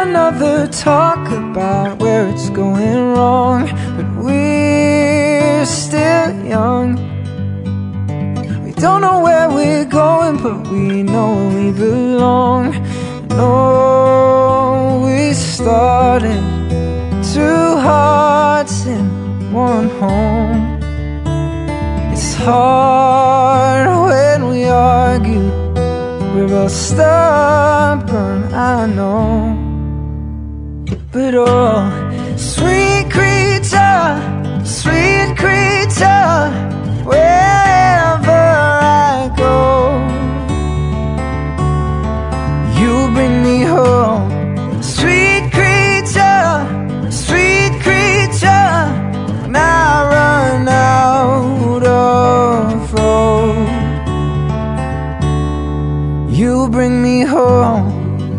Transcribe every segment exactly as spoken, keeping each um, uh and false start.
another talk about where it's going wrong, but we're still young. We don't know where we're going, but we know we belong. No, we started two hearts in one home. It's hard when we argue, we're both stubborn, I know. But oh, sweet creature, sweet creature, wherever I go, you bring me home. Sweet creature, sweet creature, when I run out of road, you bring me home.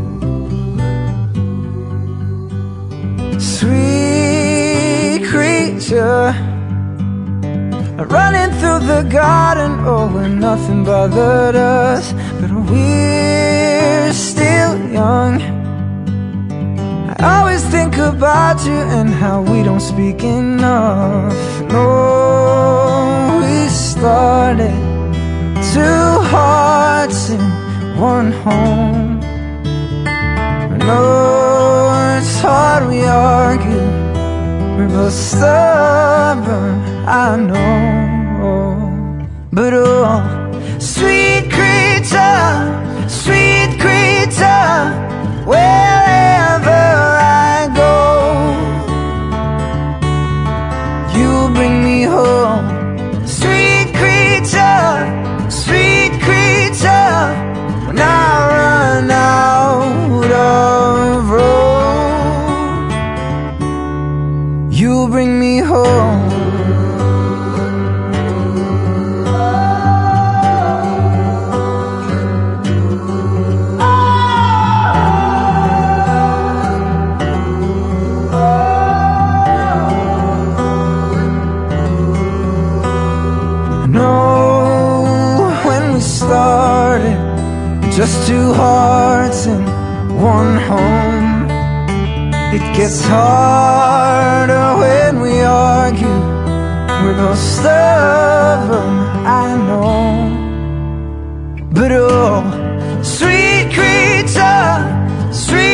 Sweet creature, running through the garden, oh, when nothing bothered us, but we're still young. I always think about you and how we don't speak enough. No, we started two hearts in one home. No, it's hard we argue, we're both stubborn, I know. But oh, sweet creature, sweet creature, wherever I go, you bring me home. Sweet creature, sweet creature, when I run out of road, you bring me home. Just two hearts in one home. It gets harder when we argue, we're both stubborn, I know. But oh, sweet creature, sweet